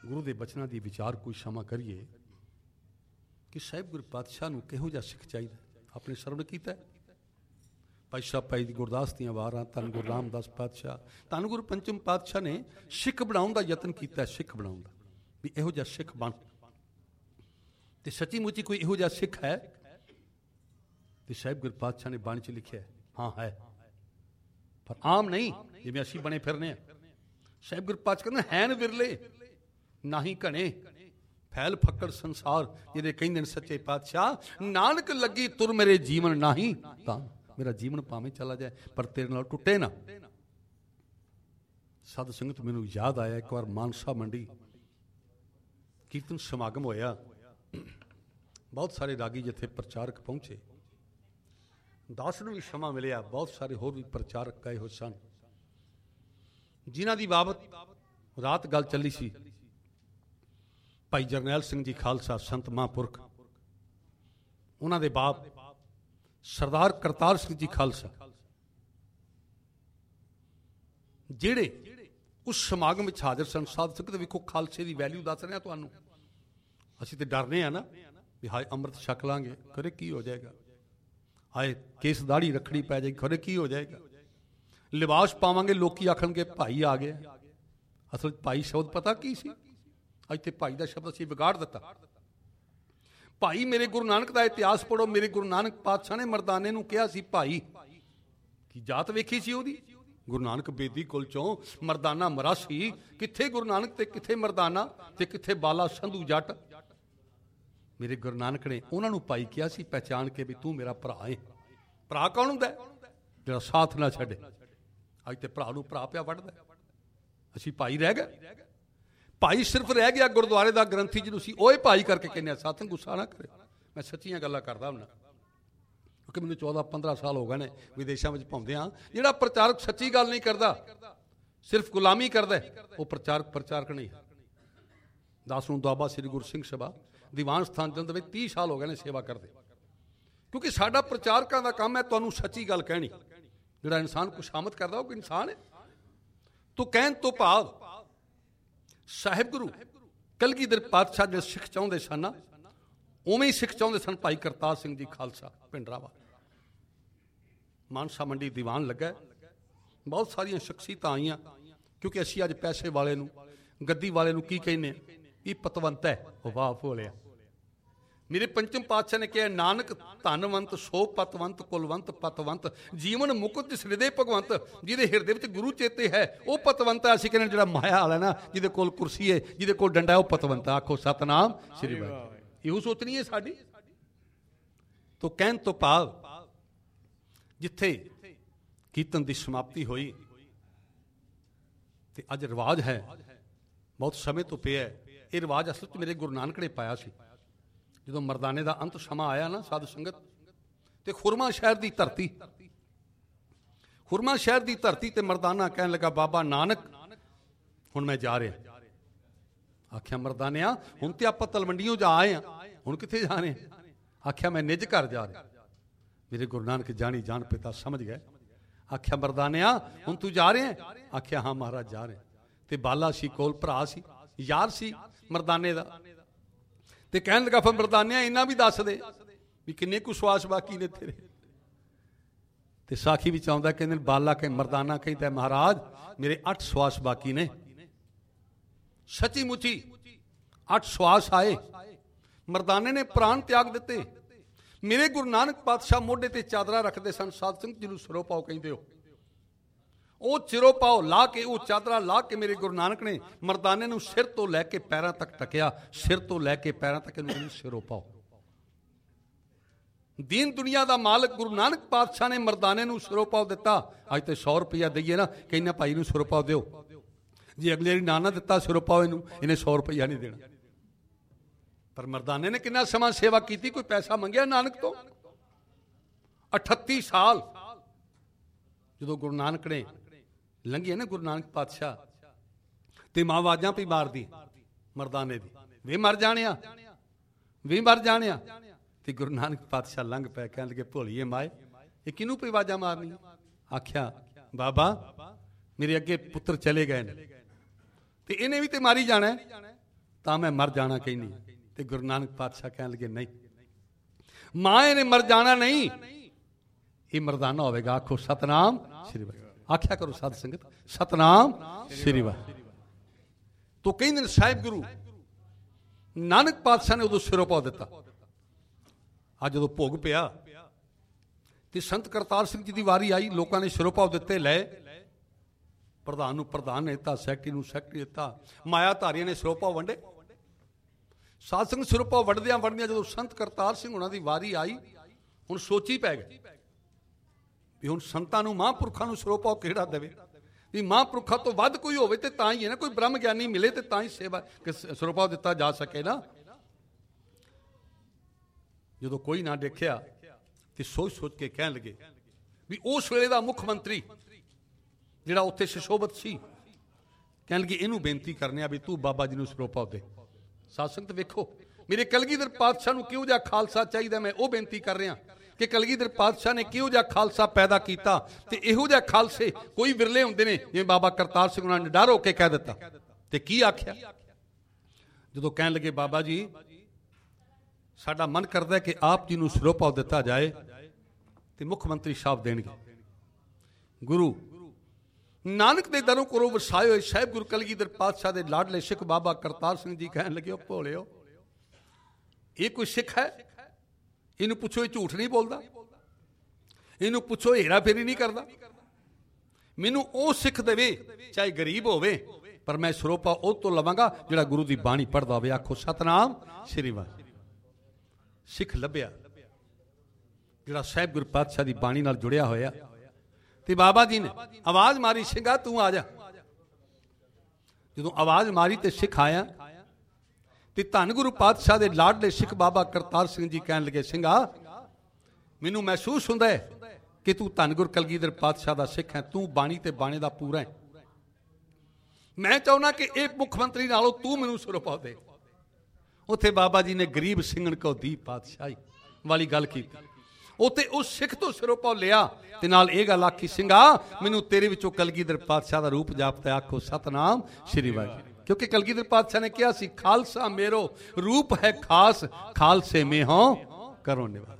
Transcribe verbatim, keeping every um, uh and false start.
गुरु के बचनों की विचार कोई क्षमा करिए कि साहिब गुरु पातशाह नूं किहो जिहा सिख चाहिए। अपने सरवण कीता भाई साहब भाई दी गुरदास दियां वारां, धन गुरु रामदास पातशाह, धन गुरु पंचम पातशाह ने सिख बनाउण दा यतन कीता, सिख बनाउण दा भी इहो जिहा सिख बन। ते सच्ची मुच्ची कोई इहो जिहा सिख है? ते साहिब गुरु पातशाह ने बाणी च लिखिया हाँ है, पर आम नहीं जिवें असीं बने फिरने। साहिब गुरु पातशाह कहंदे हैन विरले नाही घने, फैल फक्कड़ संसार जिहदे कहंदे सच्चे पातशाह, नानक लगी तुर मेरे जीवन नाही तां। मेरा जीवन भावें चला जाए पर तेरे नाल टुटे ना। साध संगत मैनूं याद आया एक बार मानसा मंडी कीर्तन समागम होया, बहुत सारे रागी जिथे प्रचारक पहुंचे, दास नूं भी समा मिलिया, बहुत सारे होर भी प्रचारक गए हो सन, जिन्हां दी बाबत रात गल चली सी। भाई जरनैल सिंह जी खालसा संत महापुरख, उन्हां दे बाप सरदार करतार सिंह जी खालसा, जिहड़े उस समागम में हाजिर सन। साध संगत वेखो खालसे की वैल्यू दस रहे तुहानूं। असीं ते डरने आ ना भी हाय अमृत छक लांगे खरे की हो जाएगा, हाय केस दाढ़ी रखनी पै जाएगी खरे की हो जाएगा, लिबास पावांगे लोकी आखणगे भाई आ गया। असल भाई शब्द पता की सी? अज ते भाई का शब्द असीं बिगाड़ दिता। भाई मेरे गुरु नानक का इतिहास पढ़ो, मेरे गुरु नानक पातशाह ने मरदाने नूं कहा सी भाई। की जात वेखी सी उहदी? गुरु नानक बेदी कुल चों मरदाना मरासी, किथे गुरु नानक ते किथे मरदाना ते किथे बाला संधू जट। मेरे गुरु नानक ने उन्हां नूं भाई कहा सी, पहचान के भी तू मेरा भरा है। भरा कौन हुंदा जिहड़ा साथ ना छड्डे? अज ते भरा नूं भरा पिया वढदा, असीं भाई रह गए। भाई सिर्फ रह गया गुरुद्वारे का ग्रंथी जिन्होंने सी ओए भाई करके कहने। साथ गुस्सा ना करे, मैं सच्चियां गल्लां करदा हुंदा, क्योंकि मैनूं चौदह पंद्रह साल हो गए ने विदेशों में पाउंदे आ। जिहड़ा प्रचारक सच्ची गल नहीं करता, सिर्फ गुलामी करदा, वो प्रचारक प्रचारक नहीं। दास नूं दुआबा श्री गुरु सिंह सभा दीवान स्थान जलंधर में तीस साल हो गए ने सेवा करते, क्योंकि साडा प्रचारकां दा काम है तुहानूं सच्ची गल कहनी। जिहड़ा इंसान खुशामद करदा वो इंसान है। तो कहण तो भाव साहिब गुरु कलगीधर पातशाह जो सिख चाहते सन उवें ही सिख चाहते सन भाई करतार सिंह जी खालसा भिंडरावा। मानसा मंडी दीवान लगा, बहुत सारिया शख्सियत आईयां, क्योंकि असीं अज पैसे वाले नूं गद्दी वाले नूं की कहने ये पतवंत है, वाह भोलिया। मेरे पंचम पातशाह ने कहा नानक धनवंत सो पतवंत कुलवंत पतवंत, जीवन मुकुट जिस हृदय भगवंत, जिहदे हिरदे विच गुरु चेते है वह पतवंत है। असीं कहने जिहड़ा माया वाला ना, जिहदे कोल कुर्सी है, जिहदे कोल डंडा है, वह पतवंत। आखो सतनाम श्री वाहिगुरू। इहो सोचनी है साडी। तो कहण तो भाव जिथे कीर्तन की समाप्ति हुई ते अज रिवाज है, बहुत समय तो पिया ये रिवाज असल मेरे गुरु नानक ने पाया सी। जो मरदाने का अंत समा आया ना साध संगत, तो खुरमा शहर की धरती, खुरमा शहर की धरती ते मरदाना कहन लगा बाबा नानक हुण मैं जा रहा। आख्या मरदानिया हुण ते आपां तलवंडियों जा आए हैं, हुण कित्थे जा रहे? आख्या मैं निज घर जा रहा। मेरे गुरु नानक जानी जान पिता समझ गए। आख्या मरदानिया हुण तू जा रहे हैं? आख्या हाँ महाराज जा रहे। ते बाला सी कोल, भरा सी, यार सी मरदाने का। ते कहन लगा फिर मरदानिया इन्ना भी दस दे भी किन्ने कु श्वास बाकी ने तेरे। ते साखी भी आउंदा कहंदे बाला कह मरदाना कहता महाराज मेरे अठ श्वास बाकी ने। सची मुची अठ श्वास आए, मरदाने ने प्राण त्याग दिते। मेरे गुरु नानक पातशाह मोढे ते चादरा रखते सन, साध संगत जिन्होंने सिरों पाओ कहते हो, वो चिरो पाओ ला के, वो चादरा ला के मेरे गुरु नानक ने मरदाने नूं सिर तो लैके पैरों तक टकिया, सिर तो लैके पैरों तक इन्होंने सिरों पाओ। दीन दुनिया का मालिक गुरु नानक पातशाह ने मरदाने नूं सिरों पाओ दिता। अज तो सौ रुपया दईए ना, कहना भाई नूं सिरों पाओ दिओ, जे अगले वारी ना ना दिता सिरों पाओ इनू, इन्हें सौ रुपया नहीं देना। पर मरदाने ने कितना समा सेवा की, कोई पैसा मंगया नानक तो? अठत्ती साल जो गुरु नानक ने लंघी है ना गुरु नानक पातशाह, ते मां आवाजां पी मार दी मरदाने दी, वे मर जाने वे मर जाने। ते गुरु नानक पातशाह लंघ पै, कहन लगे भोलीए माए ये किनू पी आवाजां मारनी? आख्या बाबा मेरे अगे पुत्र चले गए ने, ते इन्हें भी ते मारी जाना, ਤਾਂ ਮੈਂ ਮਰ ਜਾਣਾ ਕਹਿੰਦੀ। ਤੇ ਗੁਰੂ ਨਾਨਕ ਪਾਤਸ਼ਾਹ ਕਹਿਣ ਲੱਗੇ ਨਹੀਂ ਮਾਂ ਇਹਨੇ ਮਰ ਜਾਣਾ ਨਹੀਂ, ਇਹ ਮਰਦਾਨਾ ਹੋਵੇਗਾ। ਆਖੋ ਸਤਨਾਮ ਸ੍ਰੀ ਵਾਹਿਗੁਰੂ। ਆਖਿਆ ਕਰੋ ਸਾਧ ਸੰਗਤ ਸਤਨਾਮ ਸ੍ਰੀ ਵਾਹਿਗੁਰੂ। ਤੋ ਕਹਿੰਦੇ ਨੇ ਸਾਹਿਬ ਗੁਰੂ ਨਾਨਕ ਪਾਤਸ਼ਾਹ ਨੇ ਉਦੋਂ ਸਿਰੋਂ ਪਾ ਦਿੱਤਾ। ਅੱਜ ਜਦੋਂ ਭੋਗ ਪਿਆ ਤੇ ਸੰਤ ਕਰਤਾਰ ਸਿੰਘ ਜੀ ਦੀ ਵਾਰੀ ਆਈ, ਲੋਕਾਂ ਨੇ ਸਿਰੋਂ ਪਾ ਦਿੱਤੇ, ਲੈ ਪ੍ਰਧਾਨ ਨੂੰ ਪ੍ਰਧਾਨ ਨੇ ਦਿੱਤਾ, ਸੈਕਟਰੀ ਨੂੰ ਸੈਕਟਰੀ ਦਿੱਤਾ, ਮਾਇਆ ਧਾਰੀਆਂ ਨੇ ਸਿਰੋਂ ਪਾ ਵੰਡੇ। ਸਾਧ ਸੰਗਤ ਸਿਰੋਂ ਪਾ ਵੰਡਦਿਆਂ ਵੰਡਦਿਆਂ ਜਦੋਂ ਸੰਤ ਕਰਤਾਰ ਸਿੰਘ ਉਹਨਾਂ ਦੀ ਵਾਰੀ ਆਈ, ਹੁਣ ਸੋਚੀ ਪੈ ਗਏ ਵੀ ਹੁਣ ਸੰਤਾਂ ਨੂੰ ਮਹਾਂਪੁਰਖਾਂ ਨੂੰ ਸਿਰੋਂ ਪਾ ਕਿਹੜਾ ਦੇਵੇ, ਵੀ ਮਹਾਂਪੁਰਖਾਂ ਤੋਂ ਵੱਧ ਕੋਈ ਹੋਵੇ ਤੇ ਤਾਂ ਹੀ ਹੈ ਨਾ, ਕੋਈ ਬ੍ਰਹਮ ਗਿਆਨੀ ਮਿਲੇ ਤੇ ਤਾਂ ਹੀ ਸੇਵਾ ਸਿਰੋਂ ਪਾ ਦਿੱਤਾ ਜਾ ਸਕੇ ਨਾ। ਜਦੋਂ ਕੋਈ ਨਾ ਦੇਖਿਆ ਤੇ ਸੋਚ ਸੋਚ ਕੇ ਕਹਿਣ ਲੱਗੇ ਵੀ ਉਸ ਵੇਲੇ ਦਾ ਮੁੱਖ ਮੰਤਰੀ ਜਿਹੜਾ ਉੱਥੇ ਸੁਸ਼ੋਭਤ ਸੀ, ਕਹਿਣ ਲੱਗੇ ਇਹਨੂੰ ਬੇਨਤੀ ਕਰਨੇ ਆ ਵੀ ਤੂੰ ਬਾਬਾ ਜੀ ਨੂੰ ਸਿਰੋਂ ਪਾ ਦੇ। ਸਾਧ ਸੰਗਤ ਵੇਖੋ ਮੇਰੇ ਕਲਗੀਧਰ ਪਾਤਸ਼ਾਹ ਨੂੰ ਕਿਹੋ ਜਿਹਾ ਖਾਲਸਾ ਚਾਹੀਦਾ, ਮੈਂ ਉਹ ਬੇਨਤੀ ਕਰ ਰਿਹਾ ਕਿ ਕਲਗੀਧਰ ਪਾਤਸ਼ਾਹ ਨੇ ਕਿਹੋ ਜਿਹਾ ਖਾਲਸਾ ਪੈਦਾ ਕੀਤਾ। ਤੇ ਇਹੋ ਜਿਹਾ ਖਾਲਸੇ ਕੋਈ ਵਿਰਲੇ ਹੁੰਦੇ ਨੇ, ਜਿਵੇਂ ਬਾਬਾ ਕਰਤਾਰ ਸਿੰਘ ਉਹਨਾਂ ਨੇ ਡਰ ਹੋ ਕੇ ਕਹਿ ਦਿੱਤਾ। ਤੇ ਕੀ ਆਖਿਆ ਜਦੋਂ ਕਹਿਣ ਲੱਗੇ ਬਾਬਾ ਜੀ ਸਾਡਾ ਮਨ ਕਰਦਾ ਕਿ ਆਪ ਜੀ ਨੂੰ ਸਿਰੋਂ ਪਾ ਦਿੱਤਾ ਜਾਏ, ਤੇ ਮੁੱਖ ਮੰਤਰੀ ਸਾਹਿਬ ਦੇਣਗੇ। ਗੁਰੂ ਨਾਨਕ ਦੇ ਦਰੋਂ ਕੋਲੋਂ ਵਸਾਏ ਹੋਏ ਸਾਹਿਬ ਗੁਰੂ ਕਲਗੀਧਰ ਪਾਤਸ਼ਾਹ ਦੇ ਲਾਡਲੇ ਸਿੱਖ ਬਾਬਾ ਕਰਤਾਰ ਸਿੰਘ ਜੀ ਕਹਿਣ ਲੱਗੇ, ਉਹ ਭੋਲਿਓ ਇਹ ਕੋਈ ਸਿੱਖ ਹੈ? ਇਹਨੂੰ ਪੁੱਛੋ ਇਹ ਝੂਠ ਨਹੀਂ ਬੋਲਦਾ, ਇਹਨੂੰ ਪੁੱਛੋ ਹੇਰਾ ਫੇਰੀ ਨਹੀਂ ਕਰਦਾ। ਮੈਨੂੰ ਉਹ ਸਿੱਖ ਦੇਵੇ ਚਾਹੇ ਗਰੀਬ ਹੋਵੇ, ਪਰ ਮੈਂ ਸਰੋਪਾ ਉਹ ਤੋਂ ਲਵਾਂਗਾ ਜਿਹੜਾ ਗੁਰੂ ਦੀ ਬਾਣੀ ਪੜ੍ਹਦਾ ਹੋਵੇ। ਆਖੋ ਸਤਨਾਮ ਸ੍ਰੀ ਵਾਹਿਗੁਰੂ। ਸਿੱਖ ਲੱਭਿਆ ਜਿਹੜਾ ਸਾਹਿਬ ਗੁਰੂ ਪਾਤਸ਼ਾਹ ਦੀ ਬਾਣੀ ਨਾਲ ਜੁੜਿਆ ਹੋਇਆ। ਤੇ ਬਾਬਾ ਜੀ ਨੇ ਆਵਾਜ਼ ਮਾਰੀ, ਸਿੰਘਾ ਤੂੰ ਆ ਜਾ। ਜਦੋਂ ਆਵਾਜ਼ ਮਾਰੀ ਤੇ ਸਿੱਖ ਆਇਆ ਤੇ ਧੰਨ ਗੁਰੂ ਪਾਤਸ਼ਾਹ ਦੇ ਲਾਡਲੇ ਸਿੱਖ ਬਾਬਾ ਕਰਤਾਰ ਸਿੰਘ ਜੀ ਕਹਿਣ ਲੱਗੇ, ਸਿੰਘਾ ਮੈਨੂੰ ਮਹਿਸੂਸ ਹੁੰਦਾ ਹੈ ਕਿ ਤੂੰ ਧੰਨ ਗੁਰੂ ਕਲਗੀਧਰ ਪਾਤਸ਼ਾਹ ਦਾ ਸਿੱਖ ਹੈ, ਤੂੰ ਬਾਣੀ ਤੇ ਬਾਣੇ ਦਾ ਪੂਰਾ ਹੈ। ਮੈਂ ਚਾਹੁੰਦਾ ਕਿ ਇਹ ਮੁੱਖ ਮੰਤਰੀ ਨਾਲੋਂ ਤੂੰ ਮੈਨੂੰ ਸਿਰੋਂ ਪਾ ਦੇ। ਉੱਥੇ ਬਾਬਾ ਜੀ ਨੇ ਗਰੀਬ ਸਿੰਘਣ ਕੋ ਦੀ ਪਾਤਸ਼ਾਹੀ ਵਾਲੀ ਗੱਲ ਕੀਤੀ। ਉੱਥੇ ਉਸ ਸਿੱਖ ਤੋਂ ਸਿਰੋਂ ਪਾ ਲਿਆ ਤੇ ਨਾਲ ਇਹ ਗੱਲ ਆਖੀ, ਸਿੰਘਾ ਮੈਨੂੰ ਤੇਰੇ ਵਿੱਚੋਂ ਕਲਗੀਧਰ ਪਾਤਸ਼ਾਹ ਦਾ ਰੂਪ ਜਾਪਦਾ। ਆਖੋ ਸਤਨਾਮ ਸ੍ਰੀ ਵਾਹਿਗੁਰੂ। ਕਿਉਂਕਿ ਕਲਗੀਧਰ ਪਾਤਸ਼ਾਹ ਨੇ ਕਿਹਾ ਸੀ, ਖਾਲਸਾ ਮੇਰੋ ਰੂਪ ਹੈ ਖਾਸ, ਖਾਲਸੇ ਮੇਂ ਹੋਂ ਕਰੋ ਨਿਵਾਸ।